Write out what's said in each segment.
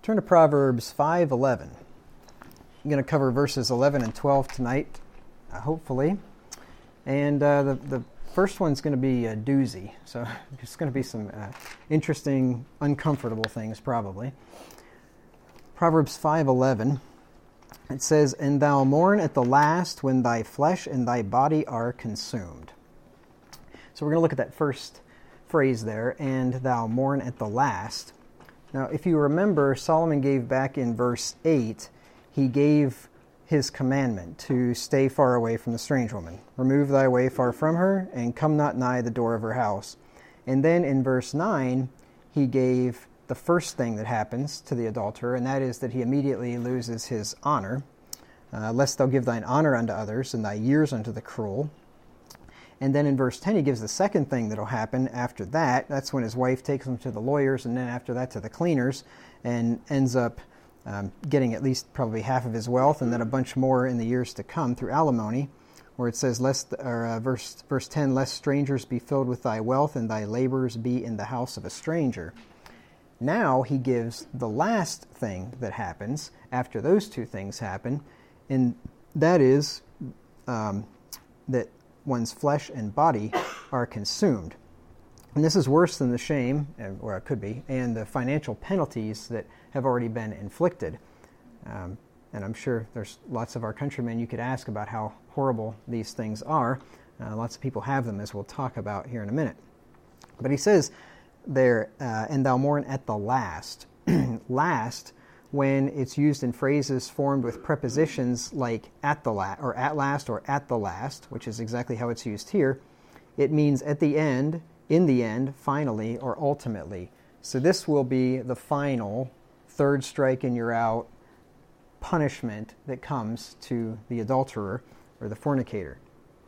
Turn to Proverbs 5:11. I'm going to cover verses 11 and 12 tonight, hopefully. And the first one's going to be a doozy, so it's going to be some interesting, uncomfortable things probably. Proverbs 5:11, it says, "And thou mourn at the last when thy flesh and thy body are consumed." So we're going to look at that first phrase there, "and thou mourn at the last." Now, if you remember, Solomon gave back in verse 8, he gave his commandment to stay far away from the strange woman. "Remove thy way far from her, and come not nigh the door of her house." And then in verse 9, he gave the first thing that happens to the adulterer, and that is that he immediately loses his honor. "Lest thou give thine honor unto others, and thy years unto the cruel." And then in verse 10, he gives the second thing that will happen after that. That's when his wife takes him to the lawyers, and then after that to the cleaners, and ends up getting at least probably half of his wealth, and then a bunch more in the years to come through alimony, where it says, verse 10, "Lest strangers be filled with thy wealth, and thy labors be in the house of a stranger." Now he gives the last thing that happens after those two things happen, and that is that one's flesh and body are consumed. And this is worse than the shame, or it could be, and the financial penalties that have already been inflicted. And I'm sure there's lots of our countrymen you could ask about how horrible these things are. Lots of people have them, as we'll talk about here in a minute. But he says there, "and thou mourn at the last." Last, when it's used in phrases formed with prepositions like at the last, or at last, or at the last, which is exactly how it's used here, it means at the end, in the end, finally, or ultimately. So this will be the final, third strike and you're out punishment that comes to the adulterer or the fornicator.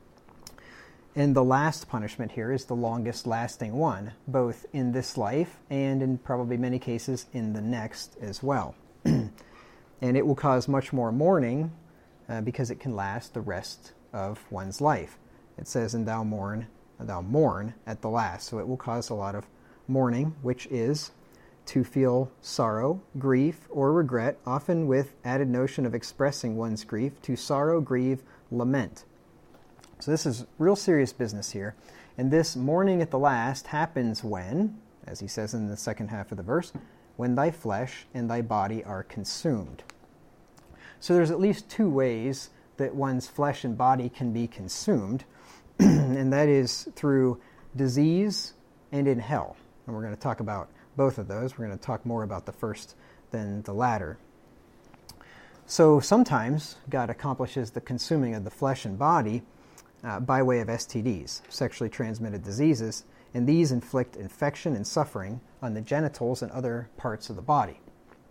And the last punishment here is the longest lasting one, both in this life and in probably many cases in the next as well. And it will cause much more mourning because it can last the rest of one's life. It says, "And thou mourn at the last." So it will cause a lot of mourning, which is to feel sorrow, grief, or regret, often with added notion of expressing one's grief, to sorrow, grieve, lament. So this is real serious business here. And this mourning at the last happens when, as he says in the second half of the verse, "when thy flesh and thy body are consumed." So there's at least two ways that one's flesh and body can be consumed, and that is through disease and in hell. And we're going to talk about both of those. We're going to talk more about the first than the latter. So sometimes God accomplishes the consuming of the flesh and body by way of STDs, sexually transmitted diseases, and these inflict infection and suffering on the genitals and other parts of the body.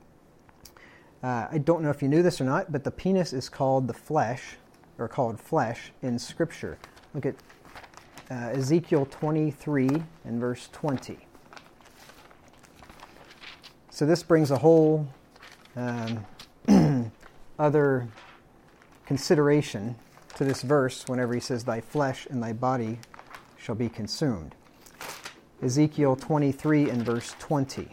I don't know if you knew this or not, but the penis is called the flesh, or called flesh in Scripture. Look at Ezekiel 23 and verse 20. So this brings a whole other consideration to this verse whenever he says, "Thy flesh and thy body shall be consumed." Ezekiel 23 and verse 20.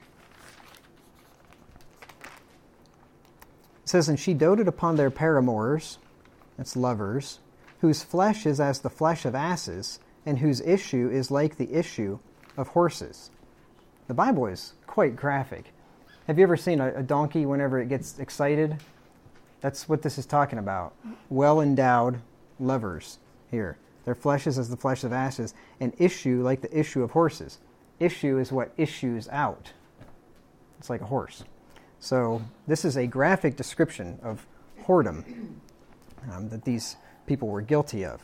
It says, "And she doted upon their paramours," that's lovers, "whose flesh is as the flesh of asses, and whose issue is like the issue of horses." The Bible is quite graphic. Have you ever seen a donkey whenever it gets excited? That's what this is talking about. Well-endowed lovers here. Their flesh is as the flesh of asses, and issue like the issue of horses. Issue is what issues out. It's like a horse. So this is a graphic description of whoredom that these people were guilty of.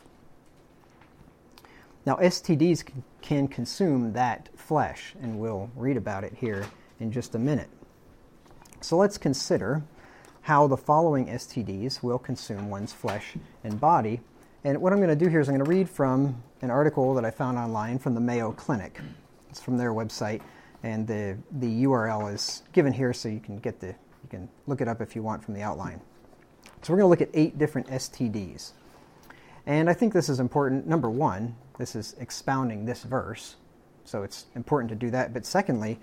Now STDs can consume that flesh, and we'll read about it here in just a minute. So let's consider how the following STDs will consume one's flesh and body. And what I'm going to do here is I'm going to read from an article that I found online from the Mayo Clinic. It's from their website, and the URL is given here, so you can look it up if you want from the outline. So we're going to look at 8 different STDs. And I think this is important. Number one, this is expounding this verse, so it's important to do that. But secondly,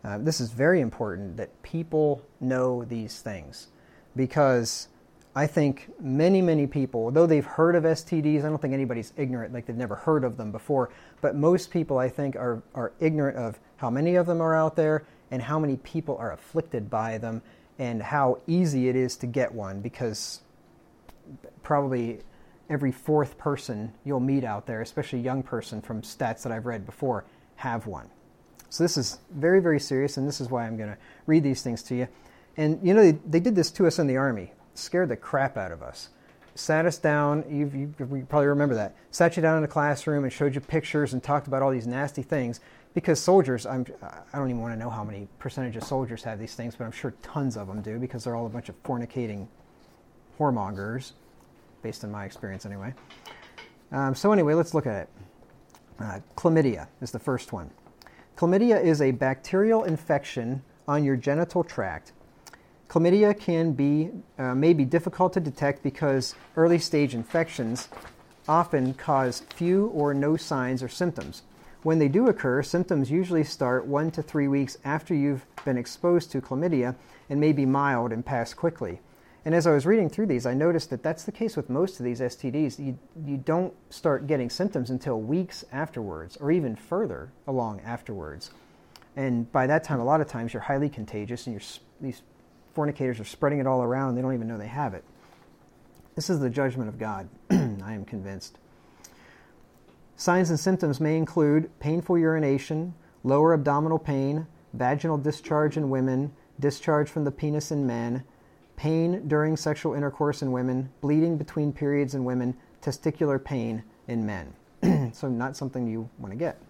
This is very important that people know these things, because I think many, many people, though they've heard of STDs, I don't think anybody's ignorant, like they've never heard of them before, but most people, I think, are ignorant of how many of them are out there and how many people are afflicted by them and how easy it is to get one, because probably every fourth person you'll meet out there, especially a young person from stats that I've read before, have one. So this is very, very serious, and this is why I'm going to read these things to you. And, you know, they did this to us in the Army. Scared the crap out of us. Sat us down, you probably remember that. Sat you down in a classroom and showed you pictures and talked about all these nasty things. Because soldiers, I don't even want to know how many percentage of soldiers have these things, but I'm sure tons of them do, because they're all a bunch of fornicating whoremongers, based on my experience anyway. So anyway, let's look at it. Chlamydia is the first one. Chlamydia is a bacterial infection on your genital tract. Chlamydia may be difficult to detect because early stage infections often cause few or no signs or symptoms. When they do occur, symptoms usually start 1 to 3 weeks after you've been exposed to chlamydia and may be mild and pass quickly. And as I was reading through these, I noticed that that's the case with most of these STDs. You don't start getting symptoms until weeks afterwards, or even further along afterwards. And by that time, a lot of times, you're highly contagious, and these fornicators are spreading it all around, and they don't even know they have it. This is the judgment of God, I am convinced. Signs and symptoms may include painful urination, lower abdominal pain, vaginal discharge in women, discharge from the penis in men, pain during sexual intercourse in women, bleeding between periods in women, testicular pain in men. So not something you want to get.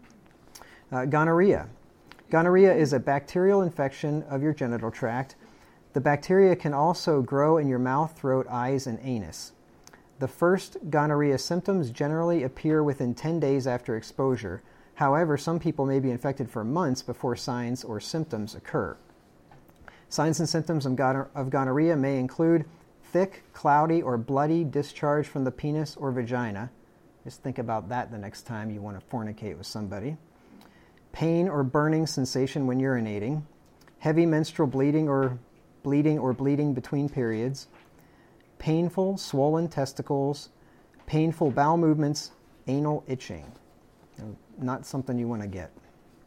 Gonorrhea. Gonorrhea is a bacterial infection of your genital tract. The bacteria can also grow in your mouth, throat, eyes, and anus. The first gonorrhea symptoms generally appear within 10 days after exposure. However, some people may be infected for months before signs or symptoms occur. Signs and symptoms of gonorrhea may include thick, cloudy, or bloody discharge from the penis or vagina. Just think about that the next time you want to fornicate with somebody. Pain or burning sensation when urinating. Heavy menstrual bleeding or bleeding between periods. Painful, swollen testicles. Painful bowel movements. Anal itching. Not something you want to get.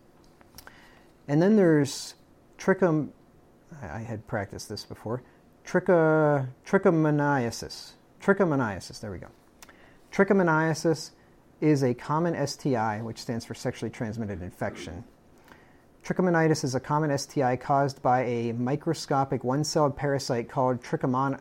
And then there's I had practiced this before. Trichomoniasis. Trichomoniasis, there we go. Trichomoniasis is a common STI, which stands for sexually transmitted infection. Trichomoniasis is a common STI caused by a microscopic one-celled parasite called Trichomonas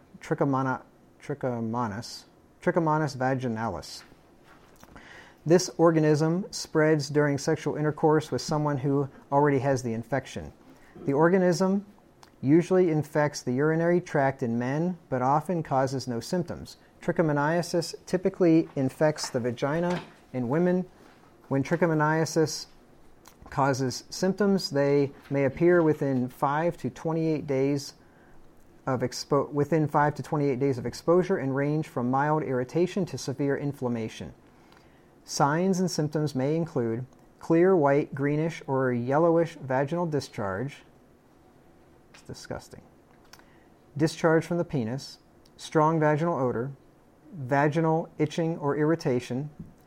vaginalis. This organism spreads during sexual intercourse with someone who already has the infection. The organism usually infects the urinary tract in men, but often causes no symptoms. Trichomoniasis typically infects the vagina in women. When trichomoniasis causes symptoms, they may appear within 5 to 28 days of exposure and range from mild irritation to severe inflammation. Signs and symptoms may include clear, white, greenish, or yellowish vaginal discharge. It's disgusting. Discharge from the penis, strong vaginal odor, vaginal itching or irritation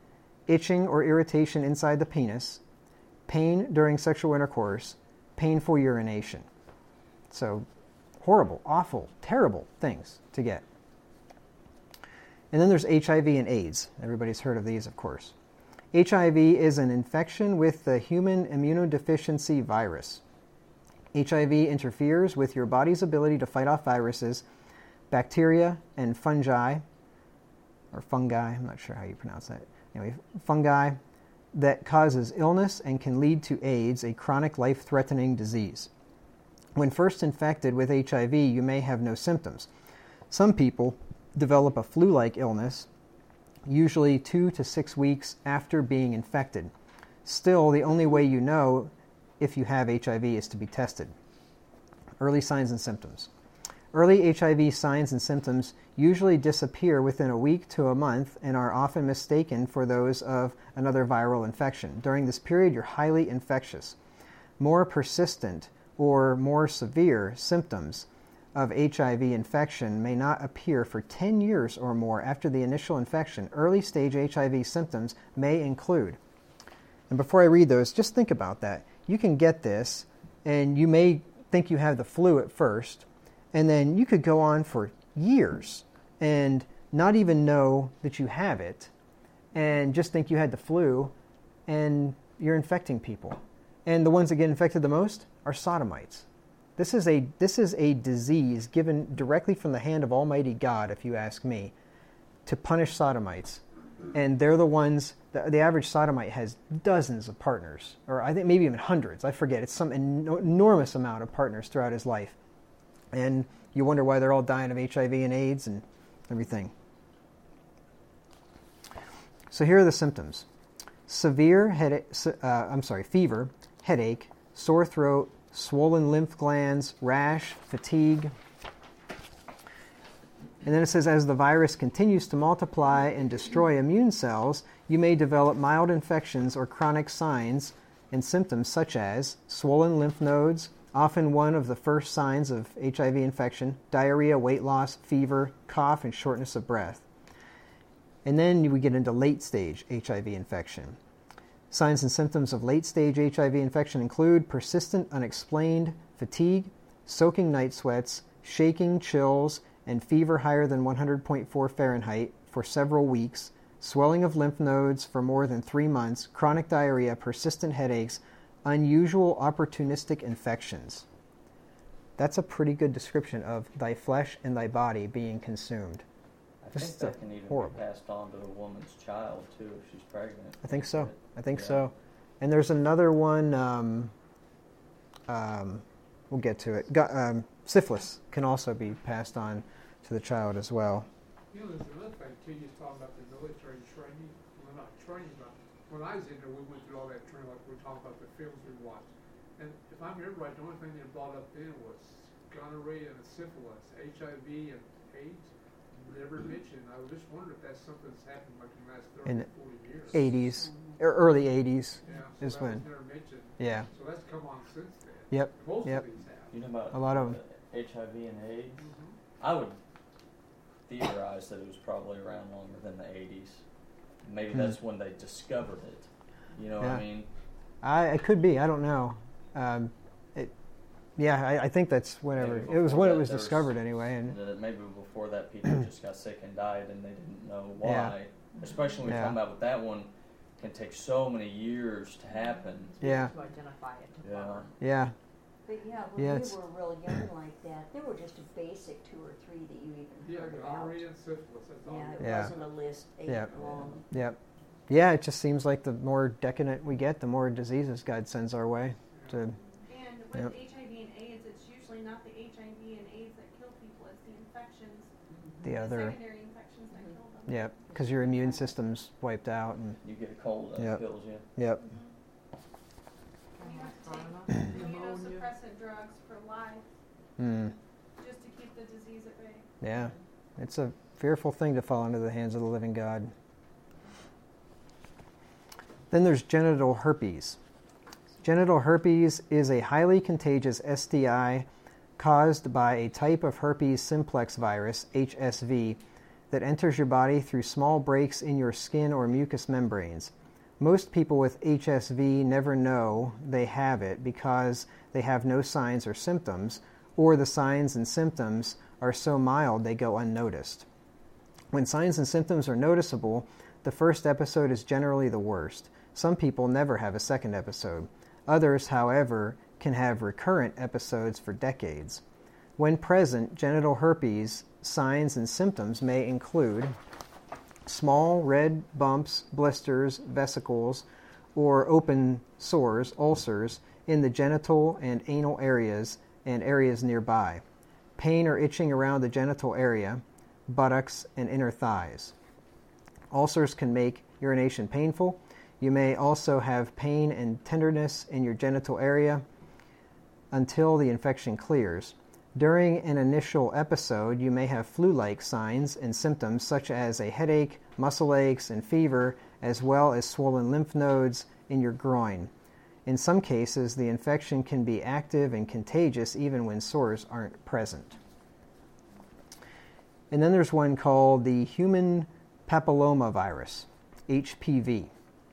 inside the penis, pain during sexual intercourse, painful urination. So horrible, awful, terrible things to get. And then there's HIV and AIDS. Everybody's heard of these, of course. HIV is an infection with the human immunodeficiency virus. HIV interferes with your body's ability to fight off viruses, bacteria, and fungi, I'm not sure how you pronounce that. Anyway, fungi that causes illness and can lead to AIDS, a chronic life-threatening disease. When first infected with HIV, you may have no symptoms. Some people develop a flu-like illness, usually 2 to 6 weeks after being infected. Still, the only way you know if you have HIV is to be tested. Early signs and symptoms. Early HIV signs and symptoms usually disappear within a week to a month and are often mistaken for those of another viral infection. During this period, you're highly infectious. more persistent or more severe symptoms of HIV infection may not appear for 10 years or more after the initial infection. Early stage HIV symptoms may include. And before I read those, just think about that. You can get this, and you may think you have the flu at first, and then you could go on for years and not even know that you have it, and just think you had the flu, and you're infecting people. And the ones that get infected the most are sodomites. This is a disease given directly from the hand of Almighty God, if you ask me, to punish sodomites. And they're the ones, the average sodomite has dozens of partners, or I think maybe even hundreds. I forget. It's some enormous amount of partners throughout his life. And you wonder why they're all dying of HIV and AIDS and everything. So here are the symptoms. Severe fever, headache, sore throat, swollen lymph glands, rash, fatigue. And then it says, as the virus continues to multiply and destroy immune cells, you may develop mild infections or chronic signs and symptoms such as swollen lymph nodes, often one of the first signs of HIV infection, diarrhea, weight loss, fever, cough, and shortness of breath. And then we get into late-stage HIV infection. Signs and symptoms of late-stage HIV infection include persistent, unexplained fatigue, soaking night sweats, shaking, chills, and fever higher than 100.4 Fahrenheit for several weeks, swelling of lymph nodes for more than 3 months, chronic diarrhea, persistent headaches, unusual opportunistic infections. That's a pretty good description of thy flesh and thy body being consumed. I think that can even be passed on to a woman's child, too, if she's pregnant. I think so. So. And there's another one, we'll get to it. Syphilis can also be passed on to the child as well. You know, there's another thing, too, you're talking about the military training. Well, not training, but when I was in there, we went through all that training, like we're talking about the films we watched. And if I remember right, the only thing they brought up then was gonorrhea and syphilis, HIV and AIDS. Never mentioned. I was just wondering if that's something that's happened like in the last 30 or 40 years. 80s, or early 80s so is when. Never mentioned. Yeah. So that's come on since then. Yep. Most of these have. You know about a lot of HIV and AIDS? Mm-hmm. I would theorize that it was probably around longer than the 80s. Maybe that's when they discovered it. You know what I mean? It could be. I don't know. I think that's whenever it was when it was discovered anyway. And maybe before that, people just got sick and died, and they didn't know why. Yeah. Especially when we're talking about with that one, can take so many years to happen. Yeah. To identify it. Yeah. But when we were real young like that, there were just a basic 2 or 3 that you even heard about. Gonorrhea and syphilis. That's all. It wasn't a list 8 long. Yep. Yeah, it just seems like the more decadent we get, the more diseases God sends our way. And with HIV and AIDS, it's usually not the HIV and AIDS that kill people, it's the infections, the other secondary infections that kill them. Yeah, because your immune system's wiped out, and you get a cold and it kills you. Yep. You have to take immunosuppressant drugs for life, just to keep the disease at bay. Yeah, it's a fearful thing to fall into the hands of the living God. Then there's genital herpes. Genital herpes is a highly contagious STI caused by a type of herpes simplex virus, HSV, that enters your body through small breaks in your skin or mucous membranes. Most people with HSV never know they have it because they have no signs or symptoms, or the signs and symptoms are so mild they go unnoticed. When signs and symptoms are noticeable, the first episode is generally the worst. Some people never have a second episode. Others, however, can have recurrent episodes for decades. When present, genital herpes signs and symptoms may include small red bumps, blisters, vesicles, or open sores, ulcers, in the genital and anal areas and areas nearby, pain or itching around the genital area, buttocks, and inner thighs. Ulcers can make urination painful. You may also have pain and tenderness in your genital area until the infection clears. During an initial episode, you may have flu-like signs and symptoms such as a headache, muscle aches, and fever, as well as swollen lymph nodes in your groin. In some cases, the infection can be active and contagious even when sores aren't present. And then there's one called the human papillomavirus, HPV,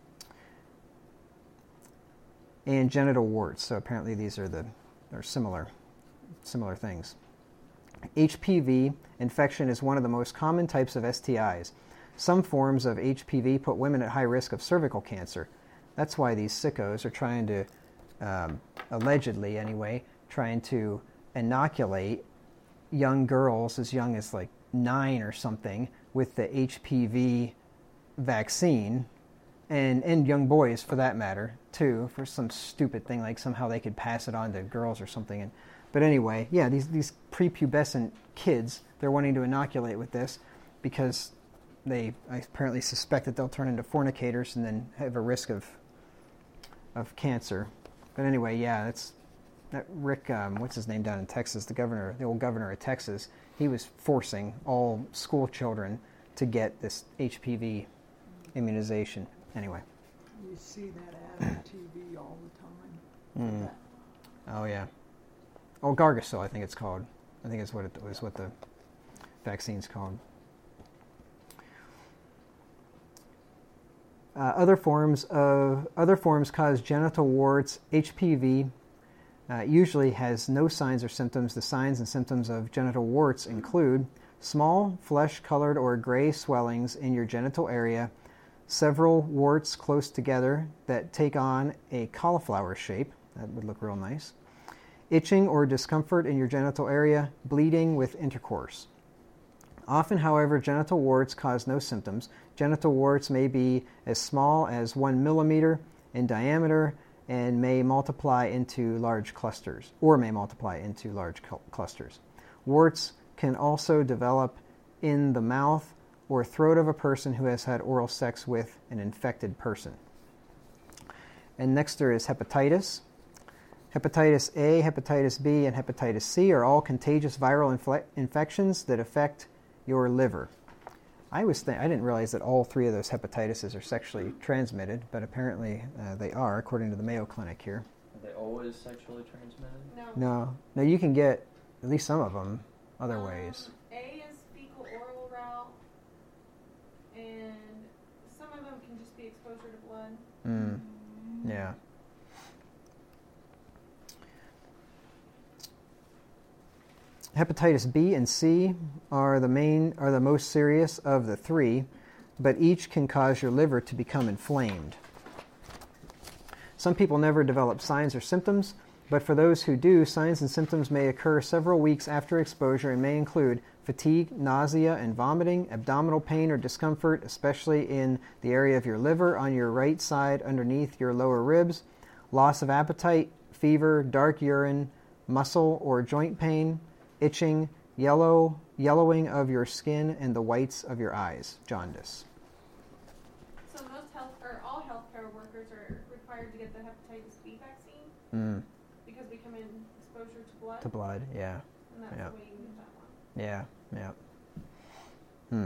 and genital warts. So apparently these are similar things. HPV infection is one of the most common types of STIs. Some forms of HPV put women at high risk of cervical cancer. That's why these sickos are trying to, allegedly anyway, trying to inoculate young girls as young as like 9 or something with the HPV vaccine, and young boys for that matter too, for some stupid thing like somehow they could pass it on to girls or something. But anyway, yeah, these prepubescent kids, they're wanting to inoculate with this because they apparently suspect that they'll turn into fornicators and then have a risk of cancer. But anyway, yeah, that Rick, what's his name down in Texas, the old governor of Texas, he was forcing all school children to get this HPV immunization. Anyway. You see that ad on TV all the time. Oh, yeah. Oh, Gardasil, I think it's called. I think it's what the vaccine's called. Other forms cause genital warts. HPV usually has no signs or symptoms. The signs and symptoms of genital warts include small flesh-colored or gray swellings in your genital area, several warts close together that take on a cauliflower shape. That would look real nice. Itching or discomfort in your genital area, bleeding with intercourse. Often, however, genital warts cause no symptoms. Genital warts may be as small as 1 millimeter in diameter and may multiply into large clusters, Warts can also develop in the mouth or throat of a person who has had oral sex with an infected person. And next there is hepatitis. Hepatitis A, hepatitis B, and hepatitis C are all contagious viral infections that affect your liver. I didn't realize that all 3 of those hepatitises are sexually transmitted, but apparently they are, according to the Mayo Clinic here. Are they always sexually transmitted? No, you can get at least some of them other ways. A is fecal oral route, and some of them can just be exposure to blood. Yeah. Hepatitis B and C are the most serious of the 3, but each can cause your liver to become inflamed. Some people never develop signs or symptoms, but for those who do, signs and symptoms may occur several weeks after exposure and may include fatigue, nausea, and vomiting, abdominal pain or discomfort, especially in the area of your liver on your right side underneath your lower ribs, loss of appetite, fever, dark urine, muscle or joint pain, itching, yellowing of your skin, and the whites of your eyes, jaundice. So all healthcare workers are required to get the hepatitis B vaccine because we come in exposure to blood. To blood, yeah. And that's the way you get that one. Yeah.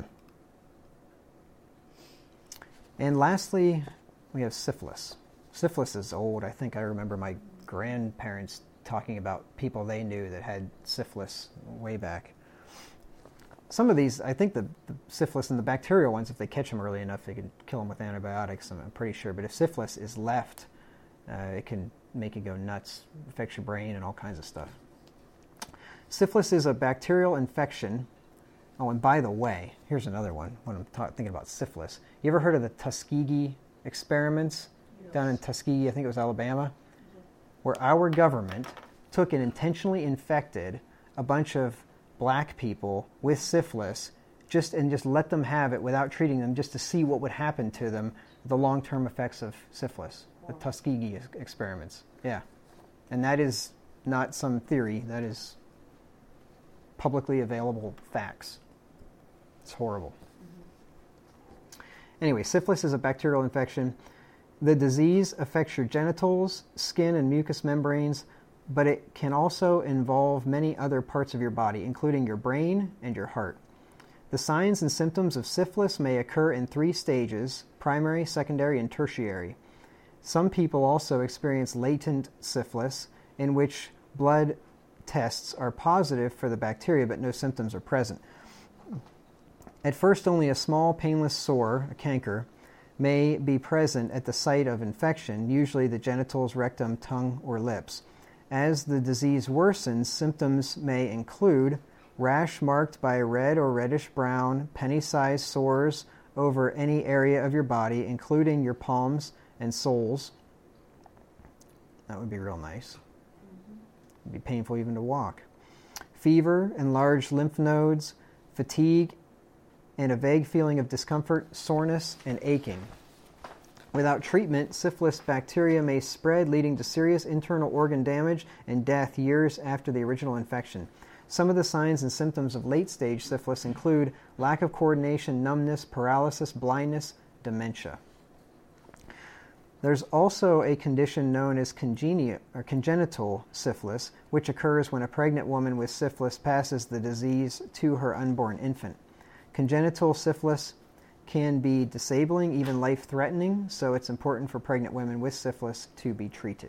And lastly, we have syphilis. Syphilis is old. I think I remember my grandparents talking about people they knew that had syphilis way back. Some of these, I think the syphilis and the bacterial ones, if they catch them early enough, they can kill them with antibiotics, I'm pretty sure. But if syphilis is left, it can make you go nuts, affect your brain and all kinds of stuff. Syphilis is a bacterial infection. Oh, and by the way, here's another one when I'm thinking about syphilis. You ever heard of the Tuskegee experiments down in Tuskegee, I think it was Alabama? Where our government took and intentionally infected a bunch of black people with syphilis just let them have it without treating them, just to see what would happen to them, the long-term effects of syphilis, the Tuskegee experiments. Yeah. And that is not some theory. That is publicly available facts. It's horrible. Anyway, syphilis is a bacterial infection. The disease affects your genitals, skin, and mucous membranes, but it can also involve many other parts of your body, including your brain and your heart. The signs and symptoms of syphilis may occur in 3 stages: primary, secondary, and tertiary. Some people also experience latent syphilis, in which blood tests are positive for the bacteria but no symptoms are present. At first, only a small painless sore, a canker, may be present at the site of infection, usually the genitals, rectum, tongue, or lips. As the disease worsens, symptoms may include rash marked by red or reddish-brown, penny-sized sores over any area of your body, including your palms and soles. That would be real nice. It'd be painful even to walk. Fever, enlarged lymph nodes, fatigue, and a vague feeling of discomfort, soreness, and aching. Without treatment, syphilis bacteria may spread, leading to serious internal organ damage and death years after the original infection. Some of the signs and symptoms of late-stage syphilis include lack of coordination, numbness, paralysis, blindness, dementia. There's also a condition known as congenital syphilis, which occurs when a pregnant woman with syphilis passes the disease to her unborn infant. Congenital syphilis can be disabling, even life-threatening, so it's important for pregnant women with syphilis to be treated.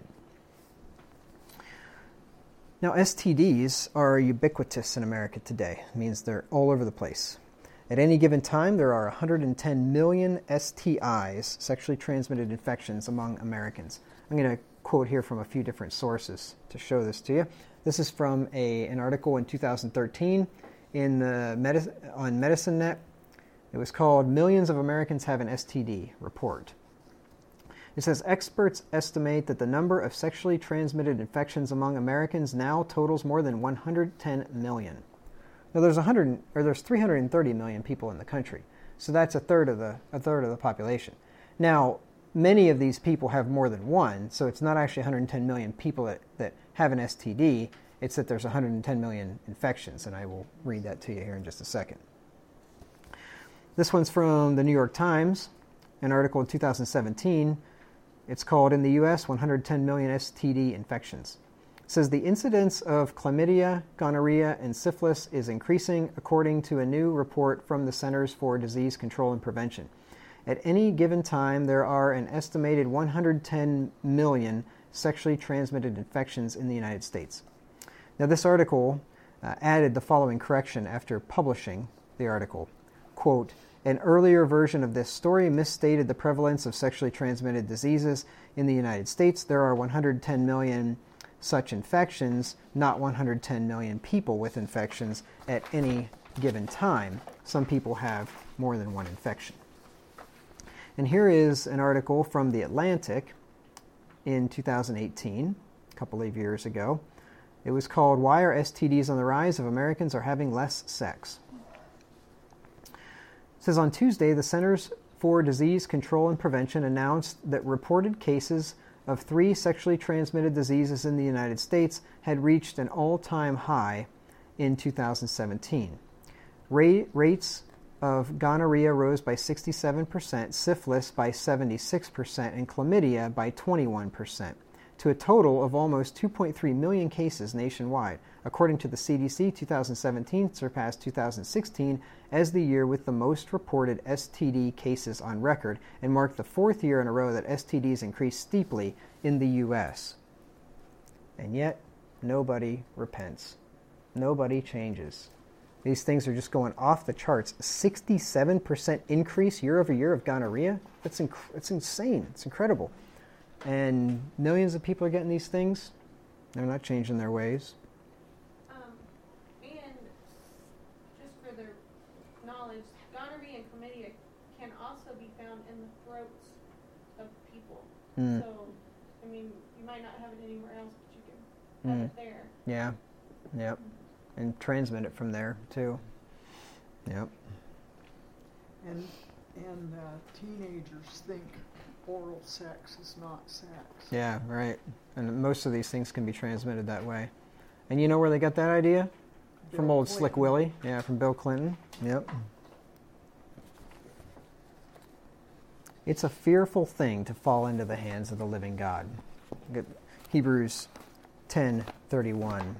Now, STDs are ubiquitous in America today. It means they're all over the place. At any given time, there are 110 million STIs, sexually transmitted infections, among Americans. I'm going to quote here from a few different sources to show this to you. This is from an article in 2013 on MedicineNet. It was called Millions of Americans Have an STD Report. It says experts estimate that the number of sexually transmitted infections among Americans now totals more than 110 million. Now there's 330 million people in the country, so that's a third of the population. Now, many of these people have more than one, so it's not actually 110 million people that have an STD. It's that there's 110 million infections, and I will read that to you here in just a second. This one's from the New York Times, an article in 2017. It's called, In the U.S., 110 million STD infections. It says the incidence of chlamydia, gonorrhea, and syphilis is increasing, according to a new report from the Centers for Disease Control and Prevention. At any given time, there are an estimated 110 million sexually transmitted infections in the United States. Now, this article added the following correction after publishing the article. Quote, an earlier version of this story misstated the prevalence of sexually transmitted diseases in the United States. There are 110 million such infections, not 110 million people with infections at any given time. Some people have more than one infection. And here is an article from The Atlantic in 2018, a couple of years ago. It was called, Why Are STDs on the Rise if Americans Are Having Less Sex? It says on Tuesday, the Centers for Disease Control and Prevention announced that reported cases of 3 sexually transmitted diseases in the United States had reached an all-time high in 2017. Rates of gonorrhea rose by 67%, syphilis by 76%, and chlamydia by 21%, to a total of almost 2.3 million cases nationwide. According to the CDC, 2017 surpassed 2016 as the year with the most reported STD cases on record and marked the 4th year in a row that STDs increased steeply in the U.S. And yet, nobody repents. Nobody changes. These things are just going off the charts. 67% increase year over year of gonorrhea? It's insane. It's incredible. And millions of people are getting these things. They're not changing their ways. And just for their knowledge, gonorrhea and chlamydia can also be found in the throats of people. So, I mean, you might not have it anywhere else, but you can have it there. Yeah. Yep. And transmit it from there, too. Yep. And teenagers think oral sex is not sex. Yeah, right. And most of these things can be transmitted that way. And you know where they got that idea? From old Clinton. Slick Willie. Yeah, from Bill Clinton. Yep. It's a fearful thing to fall into the hands of the living God. Hebrews 10:31.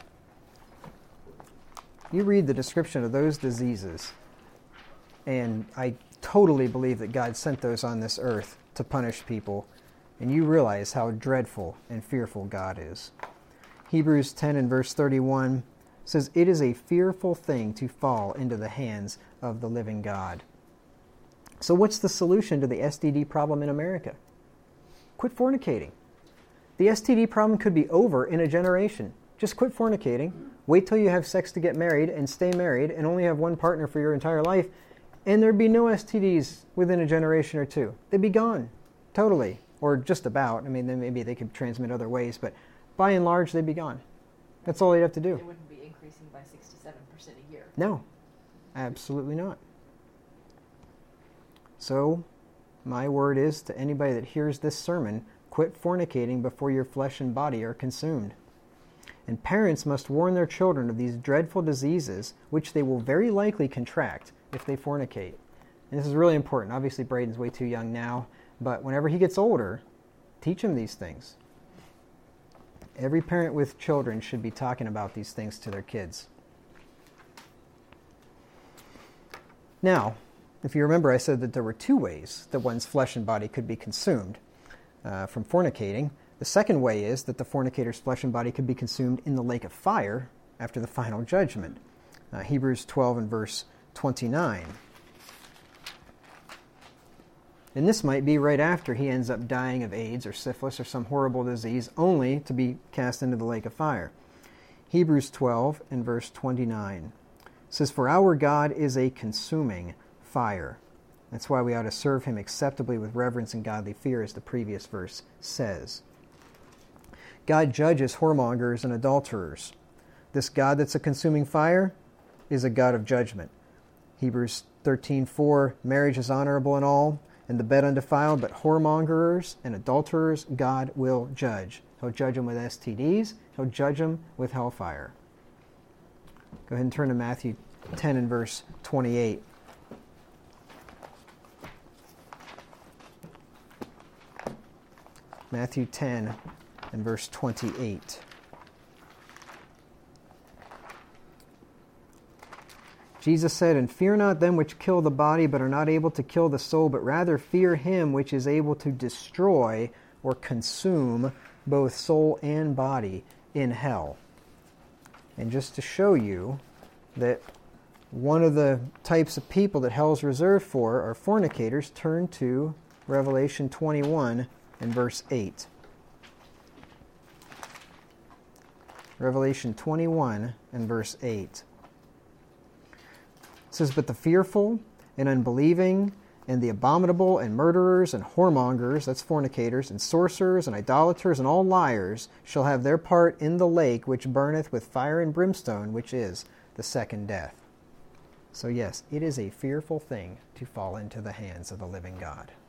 You read the description of those diseases, and I totally believe that God sent those on this earth to punish people and you realize how dreadful and fearful God is. Hebrews 10 and verse 31 says, "It is a fearful thing to fall into the hands of the living God." So what's the solution to the STD problem in America? Quit fornicating. The STD problem could be over in a generation. Just quit fornicating, wait till you have sex to get married, and stay married, and only have one partner for your entire life, and there'd be no STDs within a generation or two. They'd be gone, totally, or just about. I mean, then maybe they could transmit other ways, but by and large, they'd be gone. That's all they'd have to do. It wouldn't be increasing by 67% a year. No, absolutely not. So, my word is to anybody that hears this sermon, quit fornicating before your flesh and body are consumed. And parents must warn their children of these dreadful diseases, which they will very likely contract if they fornicate. And this is really important. Obviously, Braden's way too young now, but whenever he gets older, teach him these things. Every parent with children should be talking about these things to their kids. Now, if you remember, I said that there were two ways that one's flesh and body could be consumed from fornicating. The second way is that the fornicator's flesh and body could be consumed in the lake of fire after the final judgment. Hebrews 12 and verse 29. And this might be right after he ends up dying of AIDS or syphilis or some horrible disease, only to be cast into the lake of fire. Hebrews 12 and verse 29 says, "For our God is a consuming fire." That's why we ought to serve him acceptably with reverence and godly fear, as the previous verse says. God judges whoremongers and adulterers. This God that's a consuming fire is a God of judgment. Hebrews 13:4, "Marriage is honorable in all, and the bed undefiled, but whoremongers and adulterers God will judge." He'll judge them with STDs. He'll judge them with hellfire. Go ahead and turn to Matthew 10 and verse 28. Matthew 10 and verse 28. Jesus said, "And fear not them which kill the body, but are not able to kill the soul, but rather fear him which is able to destroy or consume both soul and body in hell." And just to show you that one of the types of people that hell's reserved for are fornicators, turn to Revelation 21 and verse 8. Revelation 21 and verse 8. It says, "But the fearful and unbelieving and the abominable and murderers and whoremongers," that's fornicators, "and sorcerers and idolaters and all liars shall have their part in the lake which burneth with fire and brimstone, which is the second death." So yes, it is a fearful thing to fall into the hands of the living God.